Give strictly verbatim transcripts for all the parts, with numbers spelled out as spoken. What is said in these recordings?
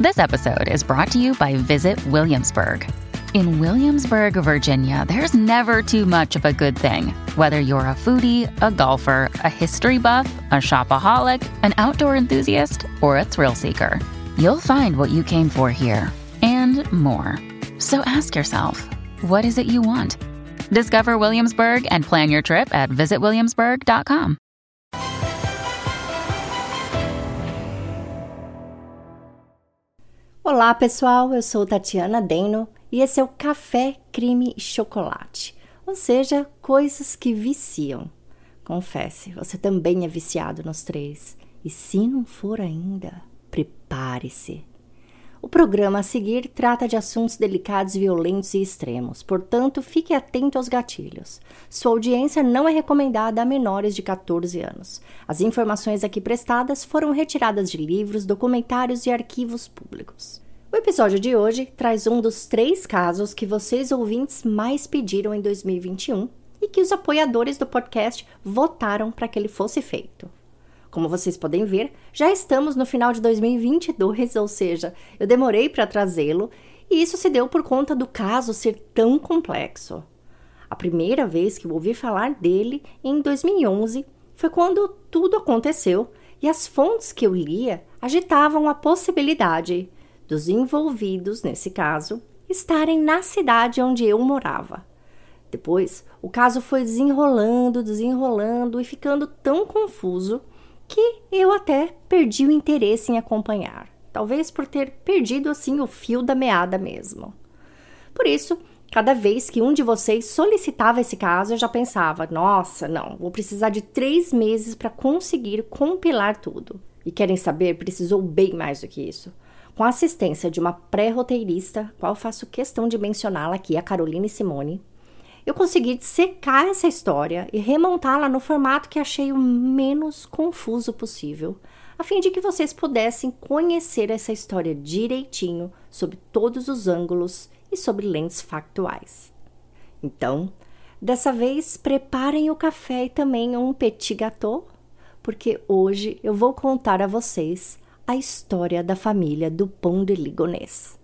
This episode is brought to you by Visit Williamsburg. In Williamsburg, Virginia, there's never too much of a good thing. Whether you're a foodie, a golfer, a history buff, a shopaholic, an outdoor enthusiast, or a thrill seeker, you'll find what you came for here and more. So ask yourself, what is it you want? Discover Williamsburg and plan your trip at visit williamsburg dot com. Olá, pessoal, eu sou Tatiana Deno e esse é o Café, Crime e Chocolate, ou seja, coisas que viciam. Confesse, você também é viciado nos três, e se não for ainda, prepare-se. O programa a seguir trata de assuntos delicados, violentos e extremos, portanto, fique atento aos gatilhos. Sua audiência não é recomendada a menores de catorze anos. As informações aqui prestadas foram retiradas de livros, documentários e arquivos públicos. O episódio de hoje traz um dos três casos que vocês ouvintes mais pediram em dois mil e vinte e um e que os apoiadores do podcast votaram para que ele fosse feito. Como vocês podem ver, já estamos no final de dois mil e vinte e dois, ou seja, eu demorei para trazê-lo e isso se deu por conta do caso ser tão complexo. A primeira vez que eu ouvi falar dele, em dois mil e onze, foi quando tudo aconteceu e as fontes que eu lia agitavam a possibilidade dos envolvidos, nesse caso, estarem na cidade onde eu morava. Depois, o caso foi desenrolando, desenrolando e ficando tão confuso que eu até perdi o interesse em acompanhar. Talvez por ter perdido, assim, o fio da meada mesmo. Por isso, cada vez que um de vocês solicitava esse caso, eu já pensava, nossa, não, vou precisar de três meses para conseguir compilar tudo. E querem saber, precisou bem mais do que isso. Com a assistência de uma pré-roteirista, qual faço questão de mencioná-la aqui, a Caroline Simone, eu consegui dissecar essa história e remontá-la no formato que achei o menos confuso possível, a fim de que vocês pudessem conhecer essa história direitinho, sob todos os ângulos e sob lentes factuais. Então, dessa vez, preparem o café e também um petit gâteau, porque hoje eu vou contar a vocês a história da família do Pont de Ligonnès.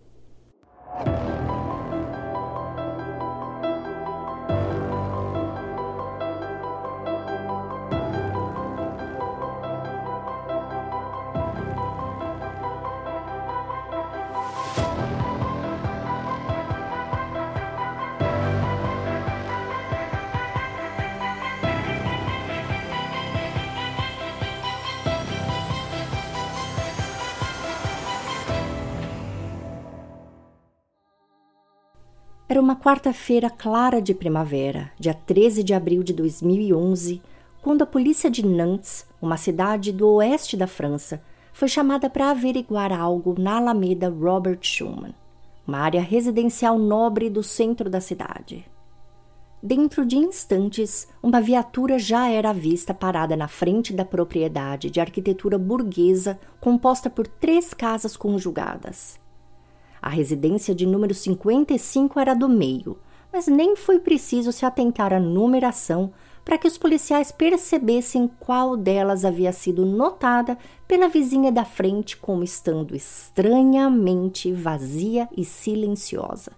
Era uma quarta-feira clara de primavera, dia treze de abril de dois mil e onze, quando a polícia de Nantes, uma cidade do oeste da França, foi chamada para averiguar algo na Alameda Robert Schuman, uma área residencial nobre do centro da cidade. Dentro de instantes, uma viatura já era vista parada na frente da propriedade de arquitetura burguesa composta por três casas conjugadas. A residência de número cinquenta e cinco era do meio, mas nem foi preciso se atentar à numeração para que os policiais percebessem qual delas havia sido notada pela vizinha da frente como estando estranhamente vazia e silenciosa.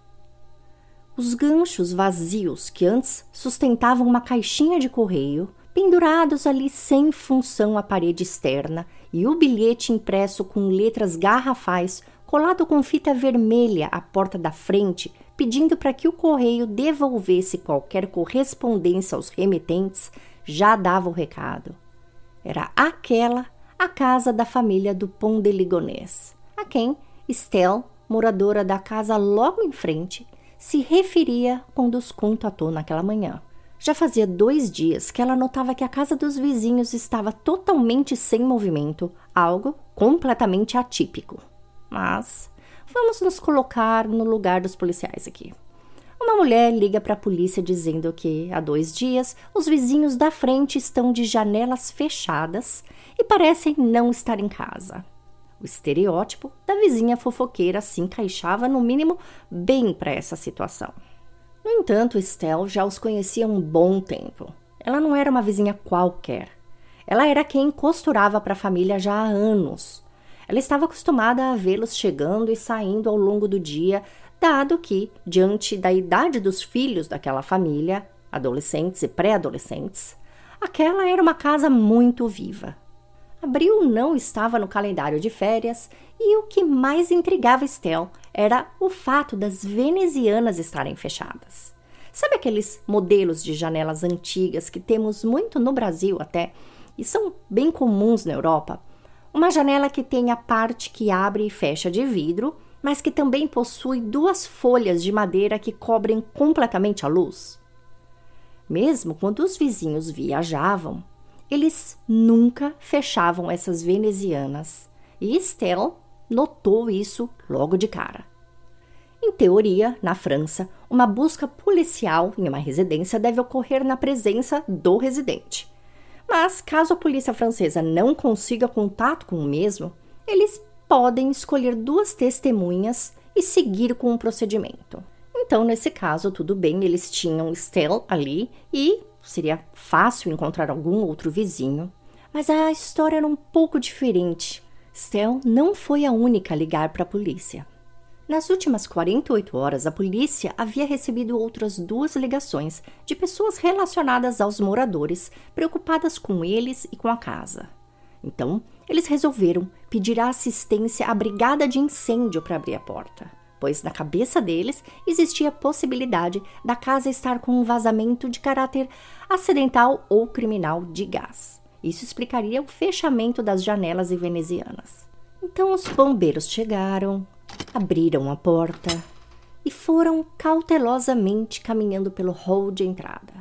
Os ganchos vazios que antes sustentavam uma caixinha de correio, pendurados ali sem função à parede externa, e o bilhete impresso com letras garrafais colado com fita vermelha à porta da frente, pedindo para que o correio devolvesse qualquer correspondência aos remetentes, já dava o recado. Era aquela a casa da família do Pont de Ligonnès, a quem Estelle, moradora da casa logo em frente, se referia quando os contatou naquela manhã. Já fazia dois dias que ela notava que a casa dos vizinhos estava totalmente sem movimento, algo completamente atípico. Mas vamos nos colocar no lugar dos policiais aqui. Uma mulher liga para a polícia dizendo que, há dois dias, os vizinhos da frente estão de janelas fechadas e parecem não estar em casa. O estereótipo da vizinha fofoqueira se encaixava, no mínimo, bem para essa situação. No entanto, Estelle já os conhecia há um bom tempo. Ela não era uma vizinha qualquer. Ela era quem costurava para a família já há anos. Ela estava acostumada a vê-los chegando e saindo ao longo do dia, dado que, diante da idade dos filhos daquela família, adolescentes e pré-adolescentes, aquela era uma casa muito viva. Abril não estava no calendário de férias e o que mais intrigava Estelle era o fato das venezianas estarem fechadas. Sabe aqueles modelos de janelas antigas que temos muito no Brasil até, e são bem comuns na Europa? Uma janela que tem a parte que abre e fecha de vidro, mas que também possui duas folhas de madeira que cobrem completamente a luz. Mesmo quando os vizinhos viajavam, eles nunca fechavam essas venezianas, e Estelle notou isso logo de cara. Em teoria, na França, uma busca policial em uma residência deve ocorrer na presença do residente. Mas, caso a polícia francesa não consiga contato com o mesmo, eles podem escolher duas testemunhas e seguir com o procedimento. Então, nesse caso, tudo bem, eles tinham Estelle ali e seria fácil encontrar algum outro vizinho. Mas a história era um pouco diferente. Estelle não foi a única a ligar para a polícia. Nas últimas quarenta e oito horas, a polícia havia recebido outras duas ligações de pessoas relacionadas aos moradores, preocupadas com eles e com a casa. Então, eles resolveram pedir a assistência à brigada de incêndio para abrir a porta, pois na cabeça deles existia a possibilidade da casa estar com um vazamento de caráter acidental ou criminal de gás. Isso explicaria o fechamento das janelas venezianas. Então os bombeiros chegaram, abriram a porta e foram cautelosamente caminhando pelo hall de entrada.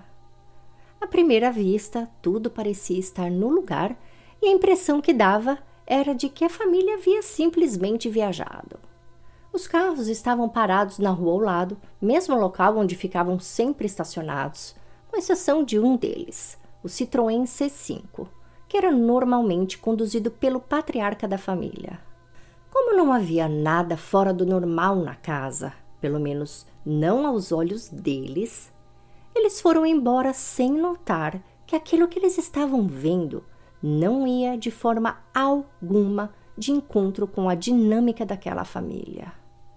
À primeira vista, tudo parecia estar no lugar e a impressão que dava era de que a família havia simplesmente viajado. Os carros estavam parados na rua ao lado, mesmo local onde ficavam sempre estacionados, com exceção de um deles, o Citroën C cinco, que era normalmente conduzido pelo patriarca da família. Como não havia nada fora do normal na casa, pelo menos não aos olhos deles, eles foram embora sem notar que aquilo que eles estavam vendo não ia de forma alguma de encontro com a dinâmica daquela família.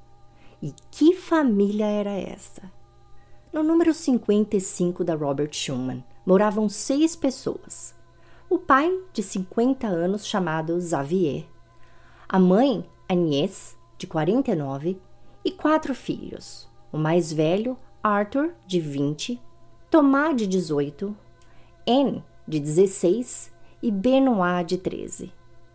E que família era essa? No número cinquenta e cinco da Robert Schumann moravam seis pessoas. O pai, de cinquenta anos, chamado Xavier, a mãe, Agnès, de quarenta e nove, e quatro filhos. O mais velho, Arthur, de vinte, Thomas, de dezoito, Anne, de dezesseis e Benoit, de treze.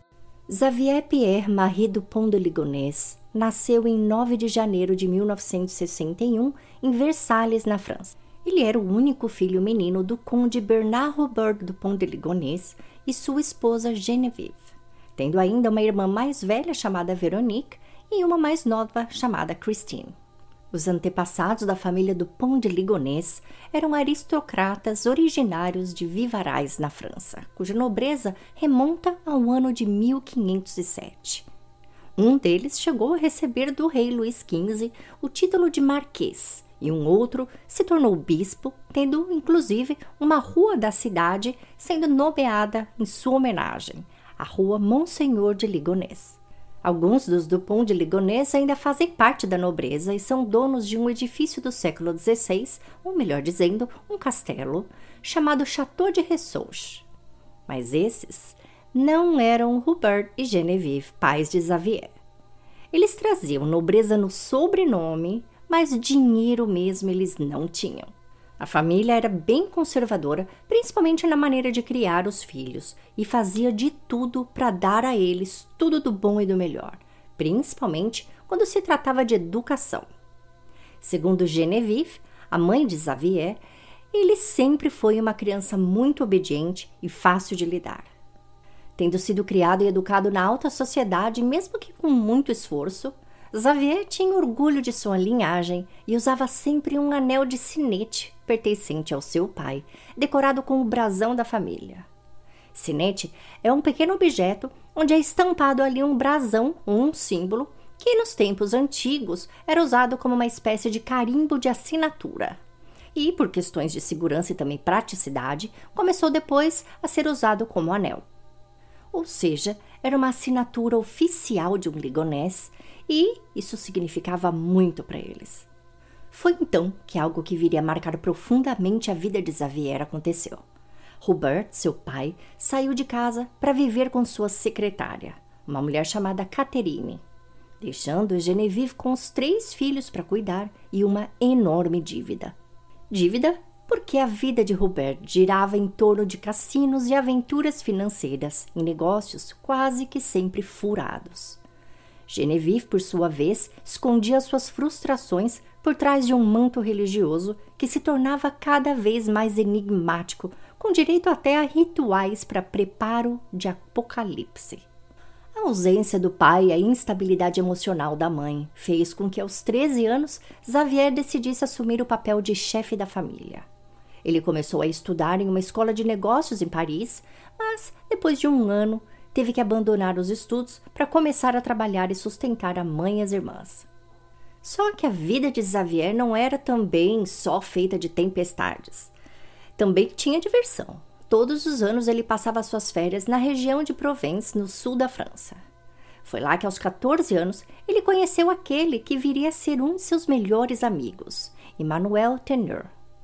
Xavier Pierre Marie Dupont de Ligonnès nasceu em nove de janeiro de mil novecentos e sessenta e um em Versalhes, na França. Ele era o único filho menino do conde Bernard Robert Dupont de Ligonnès e sua esposa Geneviève, tendo ainda uma irmã mais velha chamada Veronique e uma mais nova chamada Christine. Os antepassados da família Dupont de Ligonnès eram aristocratas originários de Vivarais, na França, cuja nobreza remonta ao ano de mil quinhentos e sete. Um deles chegou a receber do rei Luís quinze o título de marquês, e um outro se tornou bispo, tendo inclusive uma rua da cidade sendo nomeada em sua homenagem, a Rua Monseigneur de Ligonnès. Alguns dos Dupont de Ligonnès ainda fazem parte da nobreza e são donos de um edifício do século dezesseis, ou melhor dizendo, um castelo, chamado Château de Ressouch. Mas esses não eram Hubert e Geneviève, pais de Xavier. Eles traziam nobreza no sobrenome, mas dinheiro mesmo eles não tinham. A família era bem conservadora, principalmente na maneira de criar os filhos, e fazia de tudo para dar a eles tudo do bom e do melhor, principalmente quando se tratava de educação. Segundo Geneviève, a mãe de Xavier, ele sempre foi uma criança muito obediente e fácil de lidar. Tendo sido criado e educado na alta sociedade, mesmo que com muito esforço, Xavier tinha orgulho de sua linhagem e usava sempre um anel de sinete pertencente ao seu pai, decorado com o brasão da família. Sinete é um pequeno objeto onde é estampado ali um brasão ou um símbolo que nos tempos antigos era usado como uma espécie de carimbo de assinatura. E, por questões de segurança e também praticidade, começou depois a ser usado como anel. Ou seja, era uma assinatura oficial de um ligonês e isso significava muito para eles. Foi então que algo que viria a marcar profundamente a vida de Xavier aconteceu. Hubert, seu pai, saiu de casa para viver com sua secretária, uma mulher chamada Catherine, deixando Genevieve com os três filhos para cuidar e uma enorme dívida. Dívida porque a vida de Hubert girava em torno de cassinos e aventuras financeiras em negócios quase que sempre furados. Genevieve, por sua vez, escondia suas frustrações por trás de um manto religioso que se tornava cada vez mais enigmático, com direito até a rituais para preparo de apocalipse. A ausência do pai e a instabilidade emocional da mãe fez com que, aos treze anos, Xavier decidisse assumir o papel de chefe da família. Ele começou a estudar em uma escola de negócios em Paris, mas, depois de um ano, teve que abandonar os estudos para começar a trabalhar e sustentar a mãe e as irmãs. Só que a vida de Xavier não era também só feita de tempestades. Também tinha diversão. Todos os anos ele passava suas férias na região de Provence, no sul da França. Foi lá que, aos catorze anos, ele conheceu aquele que viria a ser um de seus melhores amigos, Emmanuel Teneur.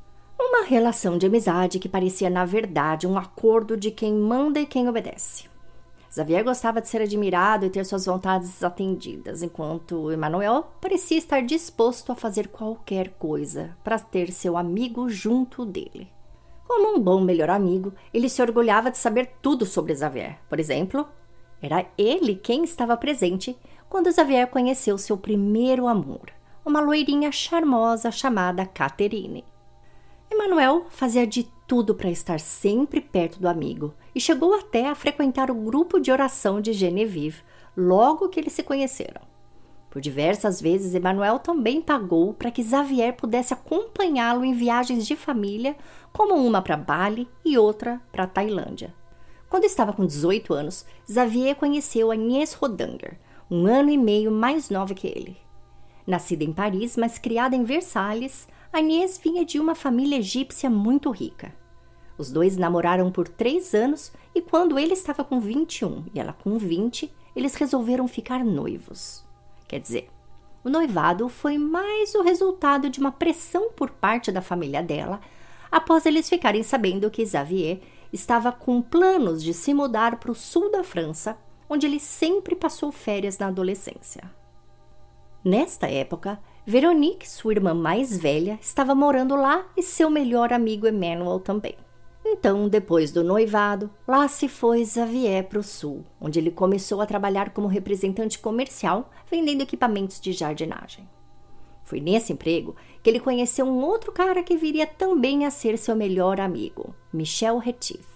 Uma relação de amizade que parecia, na verdade, um acordo de quem manda e quem obedece. Xavier gostava de ser admirado e ter suas vontades atendidas, enquanto Emmanuel parecia estar disposto a fazer qualquer coisa para ter seu amigo junto dele. Como um bom melhor amigo, ele se orgulhava de saber tudo sobre Xavier. Por exemplo, era ele quem estava presente quando Xavier conheceu seu primeiro amor, uma loirinha charmosa chamada Catherine. Emmanuel fazia de tudo para estar sempre perto do amigo e chegou até a frequentar o grupo de oração de Genevieve logo que eles se conheceram. Por diversas vezes, Emmanuel também pagou para que Xavier pudesse acompanhá-lo em viagens de família, como uma para Bali e outra para Tailândia. Quando estava com dezoito anos, Xavier conheceu Agnès Rodanger, um ano e meio mais nova que ele. Nascida em Paris, mas criada em Versalhes, Agnès vinha de uma família egípcia muito rica. Os dois namoraram por três anos e quando ele estava com vinte e um e ela com vinte, eles resolveram ficar noivos. Quer dizer, o noivado foi mais o resultado de uma pressão por parte da família dela, após eles ficarem sabendo que Xavier estava com planos de se mudar para o sul da França, onde ele sempre passou férias na adolescência. Nesta época, Veronique, sua irmã mais velha, estava morando lá e seu melhor amigo Emmanuel também. Então, depois do noivado, lá se foi Xavier para o sul, onde ele começou a trabalhar como representante comercial, vendendo equipamentos de jardinagem. Foi nesse emprego que ele conheceu um outro cara que viria também a ser seu melhor amigo, Michel Retief.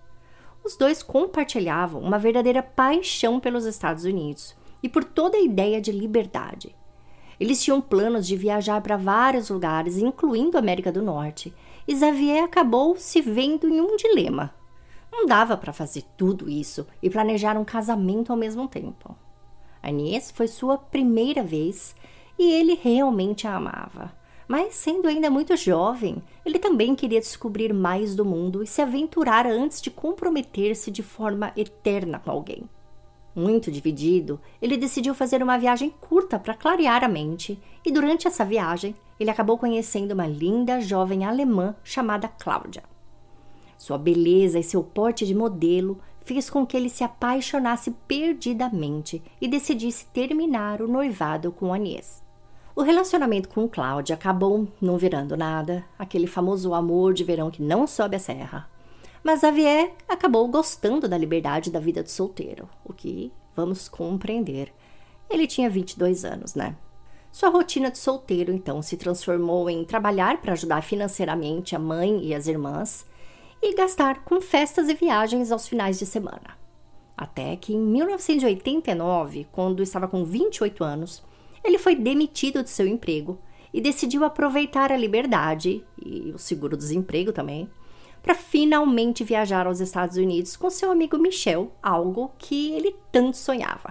Os dois compartilhavam uma verdadeira paixão pelos Estados Unidos e por toda a ideia de liberdade. Eles tinham planos de viajar para vários lugares, incluindo a América do Norte, e Xavier acabou se vendo em um dilema. Não dava para fazer tudo isso e planejar um casamento ao mesmo tempo. Agnès foi sua primeira vez e ele realmente a amava. Mas, sendo ainda muito jovem, ele também queria descobrir mais do mundo e se aventurar antes de comprometer-se de forma eterna com alguém. Muito dividido, ele decidiu fazer uma viagem curta para clarear a mente e durante essa viagem ele acabou conhecendo uma linda jovem alemã chamada Cláudia. Sua beleza e seu porte de modelo fez com que ele se apaixonasse perdidamente e decidisse terminar o noivado com Agnès. O relacionamento com Cláudia acabou não virando nada, aquele famoso amor de verão que não sobe a serra. Mas Xavier acabou gostando da liberdade da vida de solteiro, o que vamos compreender. Ele tinha vinte e dois anos, né? Sua rotina de solteiro, então, se transformou em trabalhar para ajudar financeiramente a mãe e as irmãs e gastar com festas e viagens aos finais de semana. Até que, em mil novecentos e oitenta e nove, quando estava com vinte e oito anos, ele foi demitido de seu emprego e decidiu aproveitar a liberdade e o seguro-desemprego também para finalmente viajar aos Estados Unidos com seu amigo Michel, algo que ele tanto sonhava.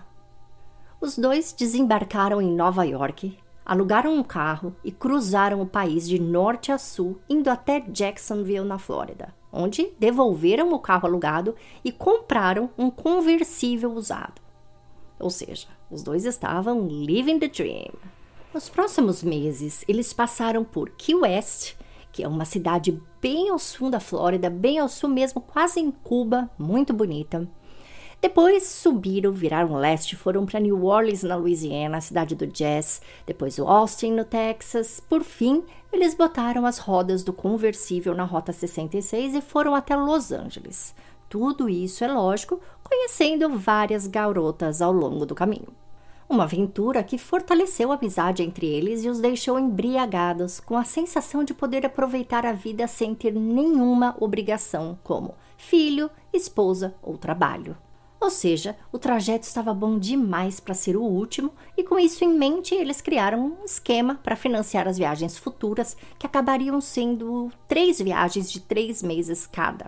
Os dois desembarcaram em Nova York, alugaram um carro e cruzaram o país de norte a sul, indo até Jacksonville, na Flórida, onde devolveram o carro alugado e compraram um conversível usado. Ou seja, os dois estavam living the dream. Nos próximos meses, eles passaram por Key West, que é uma cidade bem ao sul da Flórida, bem ao sul mesmo, quase em Cuba, muito bonita. Depois subiram, viraram leste, foram para New Orleans, na Louisiana, a cidade do jazz. Depois Austin, no Texas. Por fim, eles botaram as rodas do conversível na Rota sessenta e seis e foram até Los Angeles. Tudo isso, é lógico, conhecendo várias garotas ao longo do caminho. Uma aventura que fortaleceu a amizade entre eles e os deixou embriagados, com a sensação de poder aproveitar a vida sem ter nenhuma obrigação, como filho, esposa ou trabalho. Ou seja, o trajeto estava bom demais para ser o último e com isso em mente eles criaram um esquema para financiar as viagens futuras que acabariam sendo três viagens de três meses cada.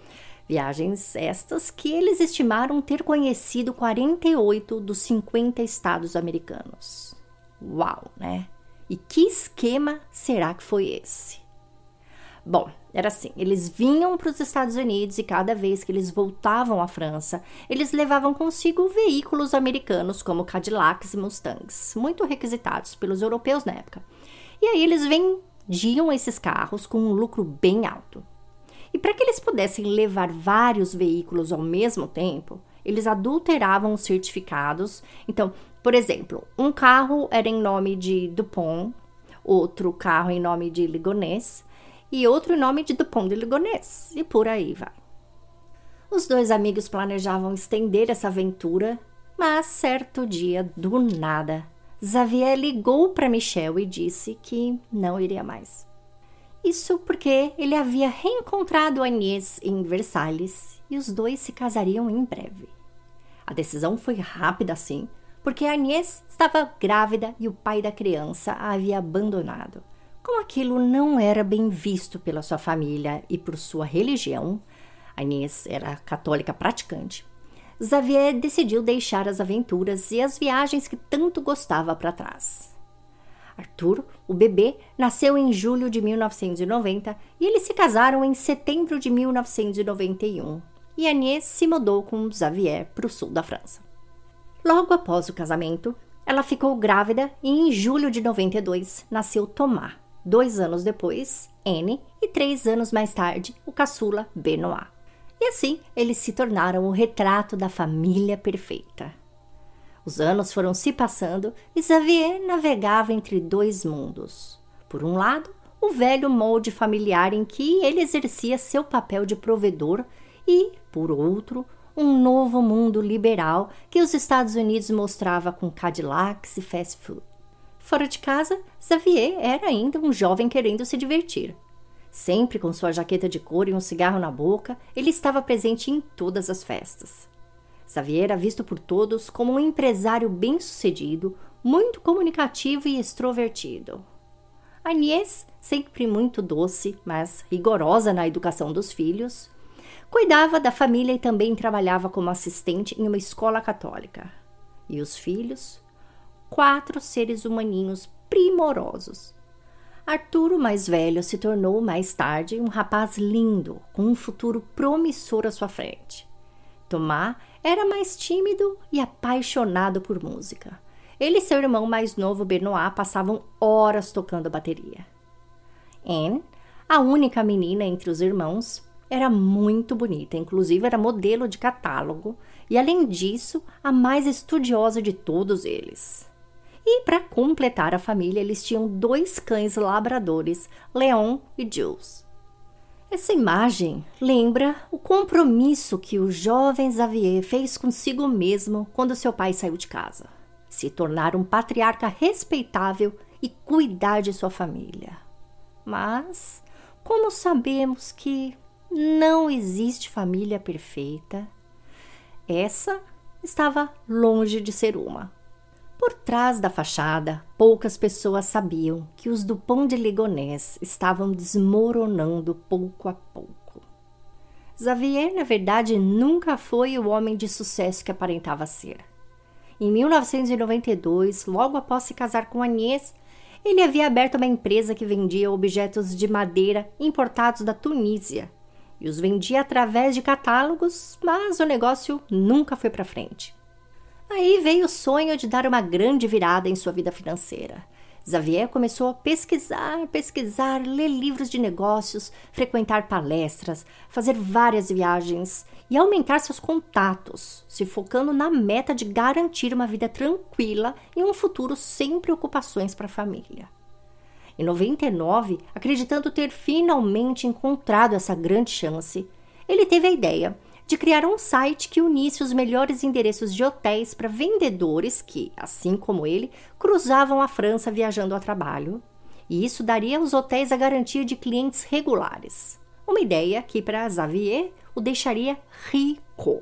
Viagens estas que eles estimaram ter conhecido quarenta e oito dos cinquenta estados americanos. Uau, né? E que esquema será que foi esse? Bom, era assim, eles vinham para os Estados Unidos e cada vez que eles voltavam à França, eles levavam consigo veículos americanos como Cadillacs e Mustangs, muito requisitados pelos europeus na época. E aí eles vendiam esses carros com um lucro bem alto. E para que eles pudessem levar vários veículos ao mesmo tempo, eles adulteravam os certificados. Então, por exemplo, um carro era em nome de Dupont, outro carro em nome de Ligonnès e outro em nome de Dupont de Ligonnès, e por aí vai. Os dois amigos planejavam estender essa aventura, mas certo dia, do nada, Xavier ligou para Michel e disse que não iria mais. Isso porque ele havia reencontrado Agnès em Versalhes e os dois se casariam em breve. A decisão foi rápida assim, porque Agnès estava grávida e o pai da criança a havia abandonado. Como aquilo não era bem visto pela sua família e por sua religião, Agnès era católica praticante, Xavier decidiu deixar as aventuras e as viagens que tanto gostava para trás. Arthur, o bebê, nasceu em julho de mil novecentos e noventa e eles se casaram em setembro de mil novecentos e noventa e um. E Agnès se mudou com Xavier para o sul da França. Logo após o casamento, ela ficou grávida e em julho de noventa e dois nasceu Thomas. Dois anos depois, Anne, e três anos mais tarde, o caçula Benoît. E assim, eles se tornaram o retrato da família perfeita. Os anos foram se passando e Xavier navegava entre dois mundos. Por um lado, o velho molde familiar em que ele exercia seu papel de provedor e, por outro, um novo mundo liberal que os Estados Unidos mostrava com Cadillacs e fast food. Fora de casa, Xavier era ainda um jovem querendo se divertir. Sempre com sua jaqueta de couro e um cigarro na boca, ele estava presente em todas as festas. Xavier era visto por todos como um empresário bem-sucedido, muito comunicativo e extrovertido. Agnès, sempre muito doce, mas rigorosa na educação dos filhos, cuidava da família e também trabalhava como assistente em uma escola católica. E os filhos? Quatro seres humaninhos primorosos. Arthur, o mais velho, se tornou mais tarde um rapaz lindo, com um futuro promissor à sua frente. Thomas era mais tímido e apaixonado por música. Ele e seu irmão mais novo, Benoît, passavam horas tocando bateria. Anne, a única menina entre os irmãos, era muito bonita, inclusive era modelo de catálogo e, além disso, a mais estudiosa de todos eles. E, para completar a família, eles tinham dois cães labradores, Leon e Jules. Essa imagem lembra o compromisso que o jovem Xavier fez consigo mesmo quando seu pai saiu de casa. Se tornar um patriarca respeitável e cuidar de sua família. Mas, como sabemos que não existe família perfeita, essa estava longe de ser uma. Por trás da fachada, poucas pessoas sabiam que os Dupont de Ligonnès estavam desmoronando pouco a pouco. Xavier, na verdade, nunca foi o homem de sucesso que aparentava ser. Em mil novecentos e noventa e dois, logo após se casar com Agnès, ele havia aberto uma empresa que vendia objetos de madeira importados da Tunísia e os vendia através de catálogos, mas o negócio nunca foi para frente. Aí veio o sonho de dar uma grande virada em sua vida financeira. Xavier começou a pesquisar, pesquisar, ler livros de negócios, frequentar palestras, fazer várias viagens e aumentar seus contatos, se focando na meta de garantir uma vida tranquila e um futuro sem preocupações para a família. Em noventa e nove, acreditando ter finalmente encontrado essa grande chance, ele teve a ideia de criar um site que unisse os melhores endereços de hotéis para vendedores que, assim como ele, cruzavam a França viajando a trabalho. E isso daria aos hotéis a garantia de clientes regulares. Uma ideia que, para Xavier, o deixaria rico.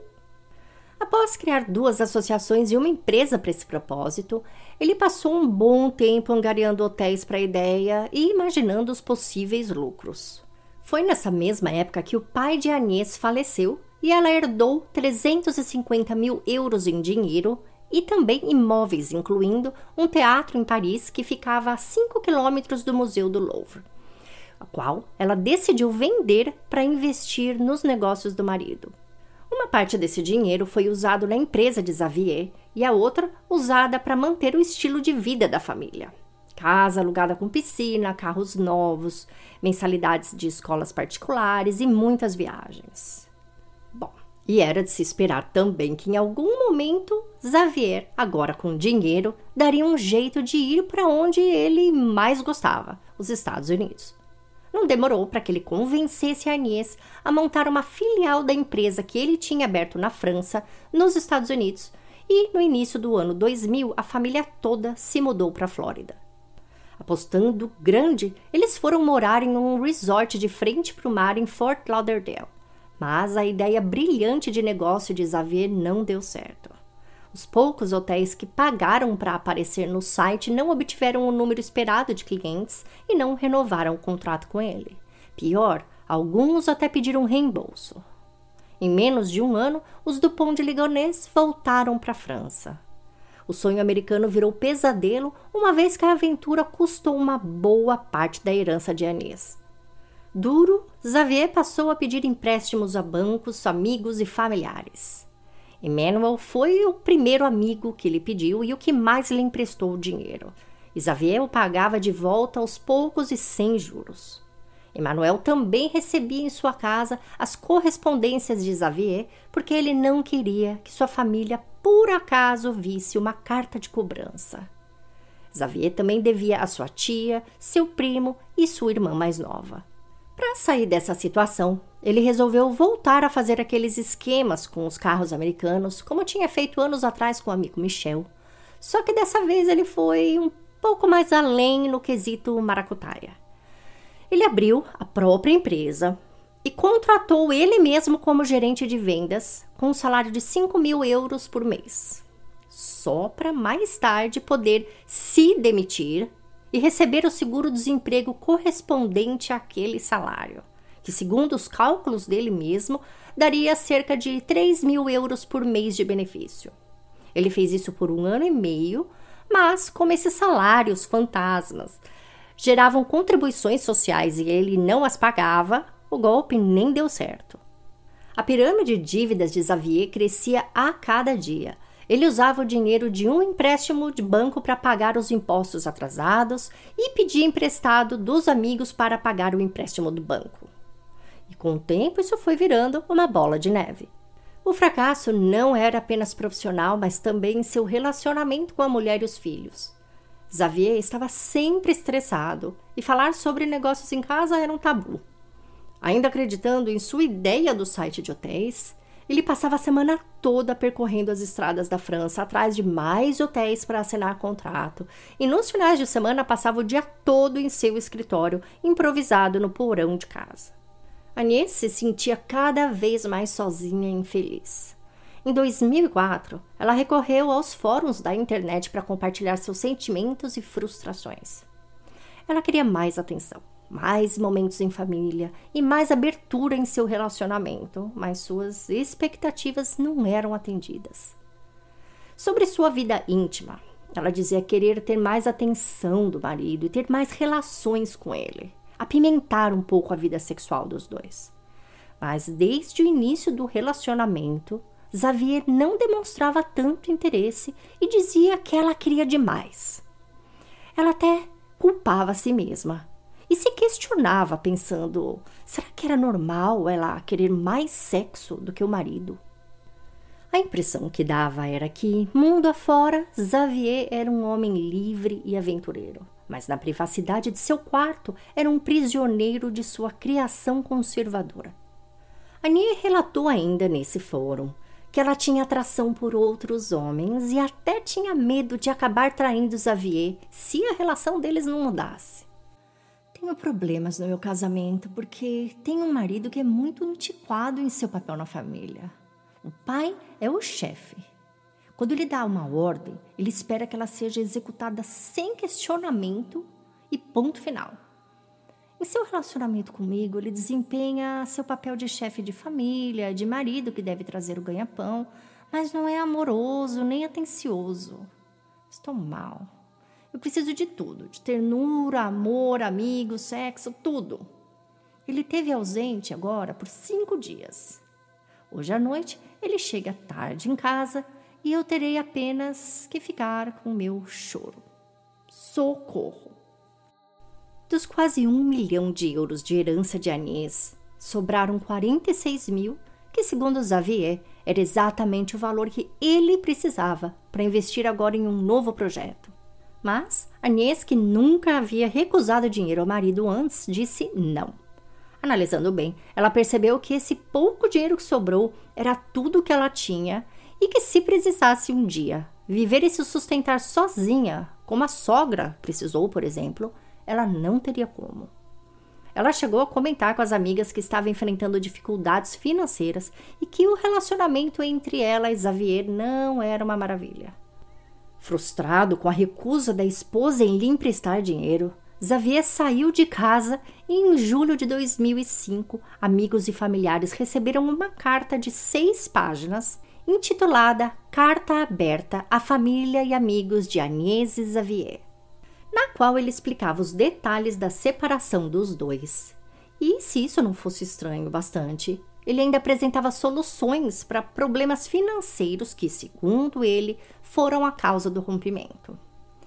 Após criar duas associações e uma empresa para esse propósito, ele passou um bom tempo angariando hotéis para a ideia e imaginando os possíveis lucros. Foi nessa mesma época que o pai de Agnès faleceu e ela herdou trezentos e cinquenta mil euros em dinheiro e também imóveis, incluindo um teatro em Paris que ficava a cinco quilômetros do Museu do Louvre, a qual ela decidiu vender para investir nos negócios do marido. Uma parte desse dinheiro foi usado na empresa de Xavier e a outra usada para manter o estilo de vida da família. Casa alugada com piscina, carros novos, mensalidades de escolas particulares e muitas viagens. Bom, e era de se esperar também que em algum momento Xavier, agora com dinheiro, daria um jeito de ir para onde ele mais gostava, os Estados Unidos. Não demorou para que ele convencesse a Agnès a montar uma filial da empresa que ele tinha aberto na França, nos Estados Unidos, e no início do ano dois mil a família toda se mudou para a Flórida. Apostando grande, eles foram morar em um resort de frente para o mar em Fort Lauderdale. Mas a ideia brilhante de negócio de Xavier não deu certo. Os poucos hotéis que pagaram para aparecer no site não obtiveram o número esperado de clientes e não renovaram o contrato com ele. Pior, alguns até pediram reembolso. Em menos de um ano, os Dupont de Ligonnès voltaram para a França. O sonho americano virou pesadelo, uma vez que a aventura custou uma boa parte da herança de Agnès. Duro, Xavier passou a pedir empréstimos a bancos, amigos e familiares. Emmanuel foi o primeiro amigo que lhe pediu e o que mais lhe emprestou o dinheiro. Xavier o pagava de volta aos poucos e sem juros. Emmanuel também recebia em sua casa as correspondências de Xavier, porque ele não queria que sua família, por acaso, visse uma carta de cobrança. Xavier também devia a sua tia, seu primo e sua irmã mais nova. Para sair dessa situação, ele resolveu voltar a fazer aqueles esquemas com os carros americanos, como tinha feito anos atrás com o amigo Michel. Só que dessa vez ele foi um pouco mais além no quesito maracutaia. Ele abriu a própria empresa e contratou ele mesmo como gerente de vendas, com um salário de cinco mil euros por mês. Só para mais tarde poder se demitir e receber o seguro-desemprego correspondente àquele salário, que, segundo os cálculos dele mesmo, daria cerca de três mil euros por mês de benefício. Ele fez isso por um ano e meio, mas como esses salários fantasmas geravam contribuições sociais e ele não as pagava, o golpe nem deu certo. A pirâmide de dívidas de Xavier crescia a cada dia. Ele usava o dinheiro de um empréstimo de banco para pagar os impostos atrasados e pedia emprestado dos amigos para pagar o empréstimo do banco. E com o tempo isso foi virando uma bola de neve. O fracasso não era apenas profissional, mas também em seu relacionamento com a mulher e os filhos. Xavier estava sempre estressado e falar sobre negócios em casa era um tabu. Ainda acreditando em sua ideia do site de hotéis, ele passava a semana toda percorrendo as estradas da França atrás de mais hotéis para assinar contrato e nos finais de semana passava o dia todo em seu escritório, improvisado no porão de casa. Agnès se sentia cada vez mais sozinha e infeliz. Em dois mil e quatro, ela recorreu aos fóruns da internet para compartilhar seus sentimentos e frustrações. Ela queria mais atenção, mais momentos em família e mais abertura em seu relacionamento, mas suas expectativas não eram atendidas. Sobre sua vida íntima, ela dizia querer ter mais atenção do marido e ter mais relações com ele, apimentar um pouco a vida sexual dos dois. Mas desde o início do relacionamento, Xavier não demonstrava tanto interesse e dizia que ela queria demais. Ela até culpava a si mesma e se questionava pensando, será que era normal ela querer mais sexo do que o marido? A impressão que dava era que, mundo afora, Xavier era um homem livre e aventureiro, mas na privacidade de seu quarto era um prisioneiro de sua criação conservadora. Annie relatou ainda nesse fórum que ela tinha atração por outros homens e até tinha medo de acabar traindo Xavier se a relação deles não mudasse. Tenho problemas no meu casamento porque tenho um marido que é muito antiquado em seu papel na família. O pai é o chefe. Quando ele dá uma ordem, ele espera que ela seja executada sem questionamento e ponto final. Em seu relacionamento comigo, ele desempenha seu papel de chefe de família, de marido que deve trazer o ganha-pão, mas não é amoroso nem atencioso. Estou mal. Eu preciso de tudo, de ternura, amor, amigos, sexo, tudo. Ele esteve ausente agora por cinco dias. Hoje à noite, ele chega tarde em casa e eu terei apenas que ficar com o meu choro. Socorro! Dos quase um milhão de euros de herança de Agnès, sobraram quarenta e seis mil, que segundo Xavier, era exatamente o valor que ele precisava para investir agora em um novo projeto. Mas Agnès, que nunca havia recusado dinheiro ao marido antes, disse não. Analisando bem, ela percebeu que esse pouco dinheiro que sobrou era tudo que ela tinha e que se precisasse um dia viver e se sustentar sozinha, como a sogra precisou, por exemplo, ela não teria como. Ela chegou a comentar com as amigas que estavam enfrentando dificuldades financeiras e que o relacionamento entre ela e Xavier não era uma maravilha. Frustrado com a recusa da esposa em lhe emprestar dinheiro, Xavier saiu de casa e em julho de dois mil e cinco, amigos e familiares receberam uma carta de seis páginas intitulada Carta Aberta à Família e Amigos de Agnès e Xavier, na qual ele explicava os detalhes da separação dos dois. E, se isso não fosse estranho bastante, ele ainda apresentava soluções para problemas financeiros que, segundo ele, foram a causa do rompimento.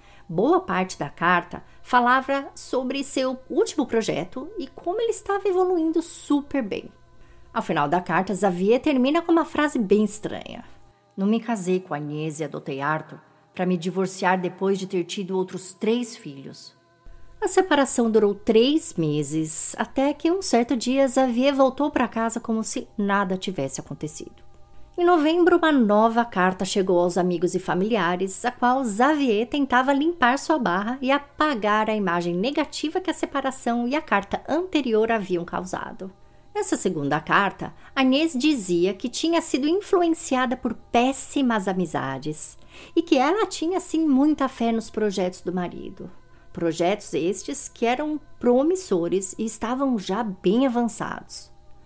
Boa parte da carta falava sobre seu último projeto e como ele estava evoluindo super bem. Ao final da carta, Xavier termina com uma frase bem estranha. Não me casei com Agnès e adotei Arthur para me divorciar depois de ter tido outros três filhos. A separação durou três meses, até que um certo dia Xavier voltou para casa como se nada tivesse acontecido. Em novembro, uma nova carta chegou aos amigos e familiares, a qual Xavier tentava limpar sua barra e apagar a imagem negativa que a separação e a carta anterior haviam causado. Nessa segunda carta, Agnès dizia que tinha sido influenciada por péssimas amizades e que ela tinha, sim, muita fé nos projetos do marido. Projetos estes que eram promissores e estavam já bem avançados.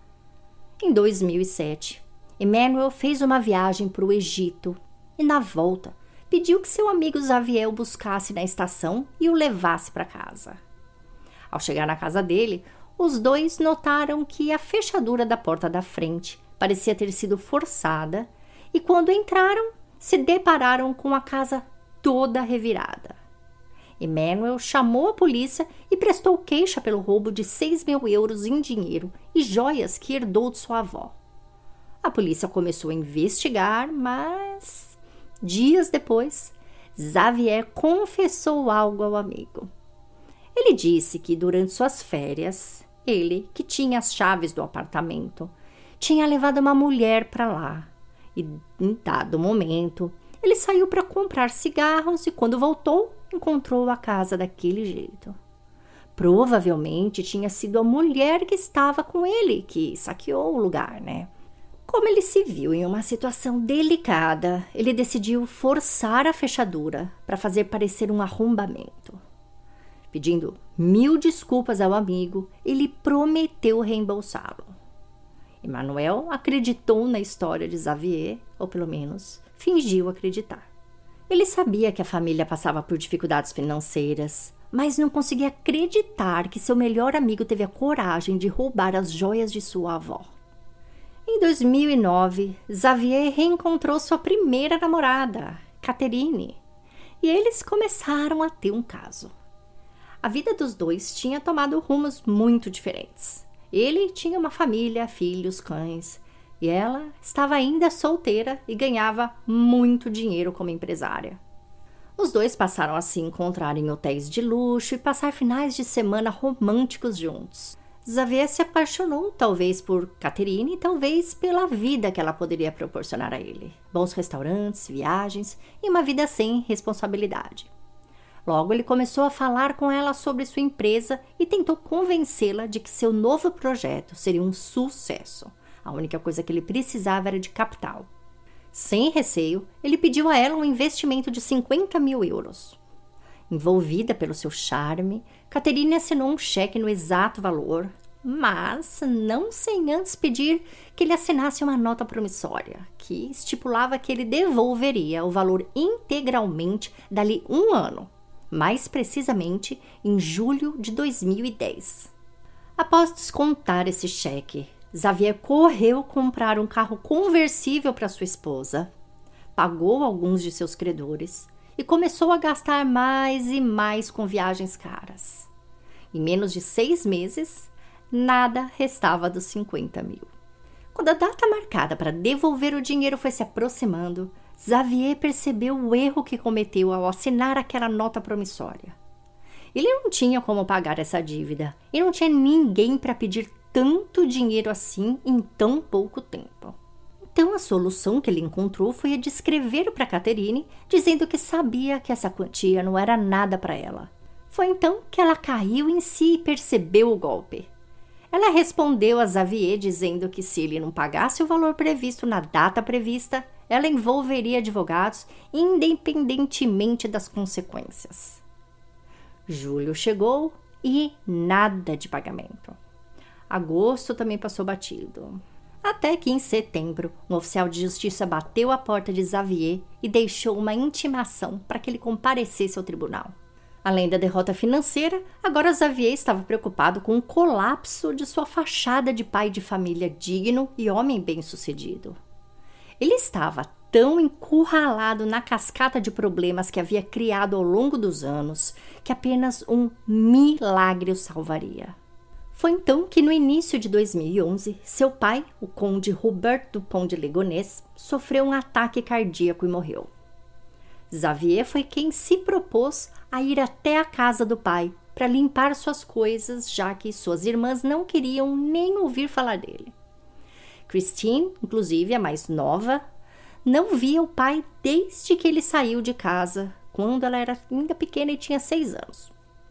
Em dois mil e sete, Emmanuel fez uma viagem para o Egito e, na volta, pediu que seu amigo Xavier o buscasse na estação e o levasse para casa. Ao chegar na casa dele, os dois notaram que a fechadura da porta da frente parecia ter sido forçada e, quando entraram, se depararam com a casa toda revirada. Emmanuel chamou a polícia e prestou queixa pelo roubo de seis mil euros em dinheiro e joias que herdou de sua avó. A polícia começou a investigar, mas dias depois, Xavier confessou algo ao amigo. Ele disse que durante suas férias, ele, que tinha as chaves do apartamento, tinha levado uma mulher para lá e, em dado momento, ele saiu para comprar cigarros e, quando voltou, encontrou a casa daquele jeito. Provavelmente tinha sido a mulher que estava com ele que saqueou o lugar, né? Como ele se viu em uma situação delicada, ele decidiu forçar a fechadura para fazer parecer um arrombamento. Pedindo mil desculpas ao amigo, ele prometeu reembolsá-lo. Emmanuel acreditou na história de Xavier, ou pelo menos fingiu acreditar. Ele sabia que a família passava por dificuldades financeiras, mas não conseguia acreditar que seu melhor amigo teve a coragem de roubar as joias de sua avó. Em dois mil e nove, Xavier reencontrou sua primeira namorada, Catherine, e eles começaram a ter um caso. A vida dos dois tinha tomado rumos muito diferentes. Ele tinha uma família, filhos, cães, e ela estava ainda solteira e ganhava muito dinheiro como empresária. Os dois passaram a se encontrar em hotéis de luxo e passar finais de semana românticos juntos. Xavier se apaixonou talvez por Catherine e talvez pela vida que ela poderia proporcionar a ele. Bons restaurantes, viagens e uma vida sem responsabilidade. Logo, ele começou a falar com ela sobre sua empresa e tentou convencê-la de que seu novo projeto seria um sucesso. A única coisa que ele precisava era de capital. Sem receio, ele pediu a ela um investimento de cinquenta mil euros. Envolvida pelo seu charme, Catherine assinou um cheque no exato valor, mas não sem antes pedir que ele assinasse uma nota promissória, que estipulava que ele devolveria o valor integralmente dali um ano, mais precisamente em julho de dois mil e dez. Após descontar esse cheque, Xavier correu comprar um carro conversível para sua esposa, pagou alguns de seus credores e começou a gastar mais e mais com viagens caras. Em menos de seis meses, nada restava dos cinquenta mil. Quando a data marcada para devolver o dinheiro foi se aproximando, Xavier percebeu o erro que cometeu ao assinar aquela nota promissória. Ele não tinha como pagar essa dívida e não tinha ninguém para pedir tanto dinheiro assim em tão pouco tempo. Então a solução que ele encontrou foi a de escrever para Catherine, dizendo que sabia que essa quantia não era nada para ela. Foi então que ela caiu em si e percebeu o golpe. Ela respondeu a Xavier dizendo que se ele não pagasse o valor previsto na data prevista, ela envolveria advogados independentemente das consequências. Julho chegou e nada de pagamento. Agosto também passou batido. Até que em setembro, um oficial de justiça bateu a porta de Xavier e deixou uma intimação para que ele comparecesse ao tribunal. Além da derrota financeira, agora Xavier estava preocupado com o colapso de sua fachada de pai de família digno e homem bem-sucedido. Ele estava tão encurralado na cascata de problemas que havia criado ao longo dos anos que apenas um milagre o salvaria. Foi então que no início de dois mil e onze, seu pai, o conde Robert Dupont de Ligonnès, sofreu um ataque cardíaco e morreu. Xavier foi quem se propôs a ir até a casa do pai para limpar suas coisas, já que suas irmãs não queriam nem ouvir falar dele. Christine, inclusive a mais nova, não via o pai desde que ele saiu de casa, quando ela era ainda pequena e tinha seis anos.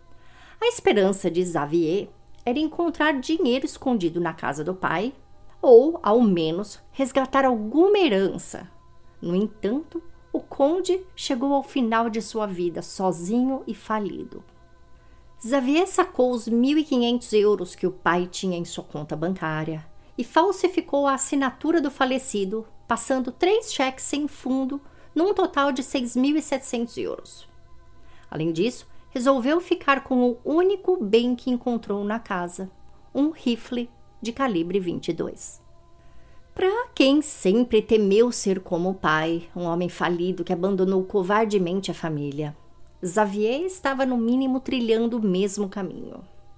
A esperança de Xavier era encontrar dinheiro escondido na casa do pai, ou, ao menos, resgatar alguma herança. No entanto, o conde chegou ao final de sua vida sozinho e falido. Xavier sacou os mil e quinhentos euros que o pai tinha em sua conta bancária e falsificou a assinatura do falecido, passando três cheques sem fundo, num total de seis mil e setecentos euros. Além disso, resolveu ficar com o único bem que encontrou na casa, um rifle de calibre vinte e dois. Para quem sempre temeu ser como o pai, um homem falido que abandonou covardemente a família, Xavier estava no mínimo trilhando o mesmo caminho.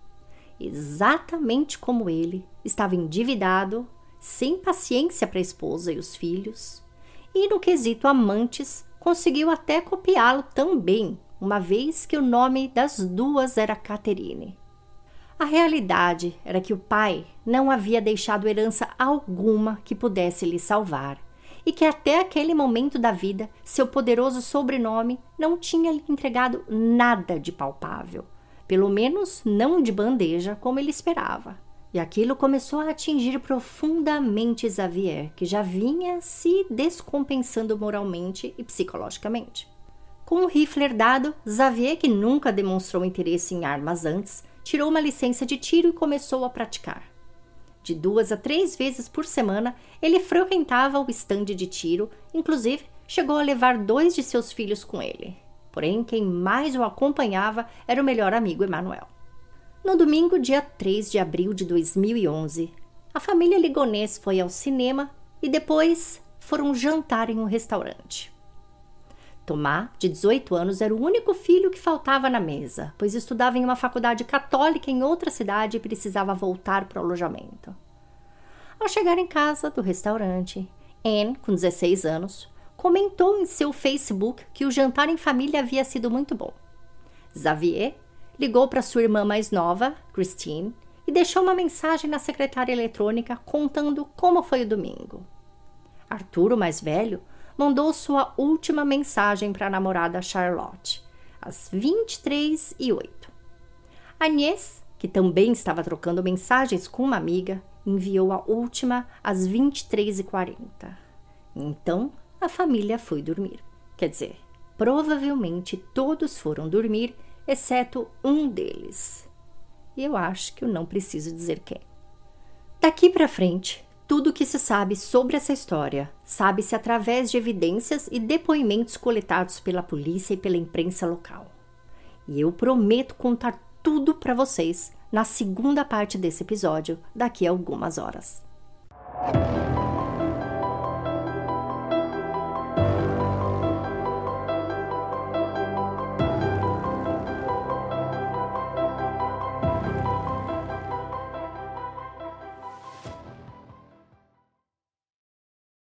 Exatamente como ele, estava endividado, sem paciência para a esposa e os filhos, e no quesito amantes, conseguiu até copiá-lo também, uma vez que o nome das duas era Catherine. A realidade era que o pai não havia deixado herança alguma que pudesse lhe salvar e que até aquele momento da vida seu poderoso sobrenome não tinha lhe entregado nada de palpável, pelo menos não de bandeja como ele esperava. E aquilo começou a atingir profundamente Xavier, que já vinha se descompensando moralmente e psicologicamente. Com o rifle herdado, Xavier, que nunca demonstrou interesse em armas antes, tirou uma licença de tiro e começou a praticar. De duas a três vezes por semana, ele frequentava o estande de tiro, inclusive chegou a levar dois de seus filhos com ele. Porém, quem mais o acompanhava era o melhor amigo Emmanuel. No domingo, dia três de abril de dois mil e onze, A família Ligonês foi ao cinema e depois foram jantar em um restaurante. Tomás, de dezoito anos, era o único filho que faltava na mesa, pois estudava em uma faculdade católica em outra cidade e precisava voltar para o alojamento. Ao chegar em casa do restaurante, Anne, com dezesseis anos, comentou em seu Facebook que o jantar em família havia sido muito bom. Xavier ligou para sua irmã mais nova, Christine, e deixou uma mensagem na secretária eletrônica contando como foi o domingo. Arthur, o mais velho, mandou sua última mensagem para a namorada Charlotte, às vinte e três e oito. Agnès, que também estava trocando mensagens com uma amiga, enviou a última às vinte e três e quarenta. Então, a família foi dormir. Quer dizer, provavelmente todos foram dormir, exceto um deles. E eu acho que eu não preciso dizer quem. Daqui para frente, tudo o que se sabe sobre essa história sabe-se através de evidências e depoimentos coletados pela polícia e pela imprensa local. E eu prometo contar tudo para vocês na segunda parte desse episódio, daqui a algumas horas.